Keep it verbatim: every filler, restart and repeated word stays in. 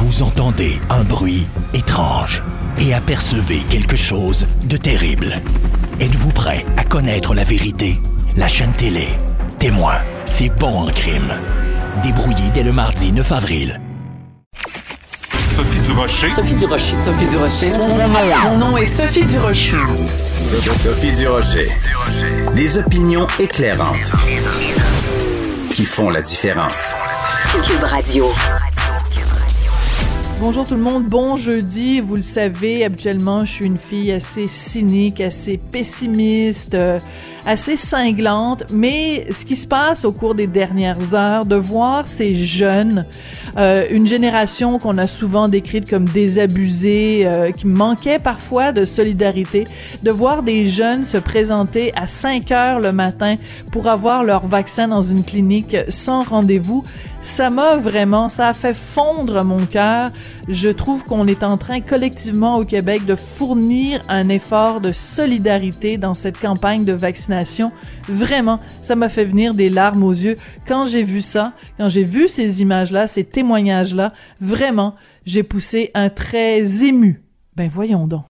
Vous entendez un bruit étrange et apercevez quelque chose de terrible. Êtes-vous prêt à connaître la vérité? La chaîne télé Témoin, c'est bon en crime. Débrouillé dès le mardi neuf avril. Sophie Durocher. Sophie Durocher. Sophie Durocher. Mon nom, mon nom est Sophie Durocher. Sophie Durocher. Des opinions éclairantes qui font la différence. Cube Radio. Bonjour tout le monde, bon jeudi. Vous le savez, habituellement, je suis une fille assez cynique, assez pessimiste, euh, assez cinglante. Mais ce qui se passe au cours des dernières heures, de voir ces jeunes, euh, une génération qu'on a souvent décrite comme désabusée, euh, qui manquait parfois de solidarité, de voir des jeunes se présenter à cinq heures le matin pour avoir leur vaccin dans une clinique sans rendez-vous, ça m'a vraiment, ça a fait fondre mon cœur. Je trouve qu'on est en train collectivement au Québec de fournir un effort de solidarité dans cette campagne de vaccination. Vraiment, ça m'a fait venir des larmes aux yeux. Quand j'ai vu ça, quand j'ai vu ces images-là, ces témoignages-là, vraiment, j'ai poussé un trait ému. Ben voyons donc.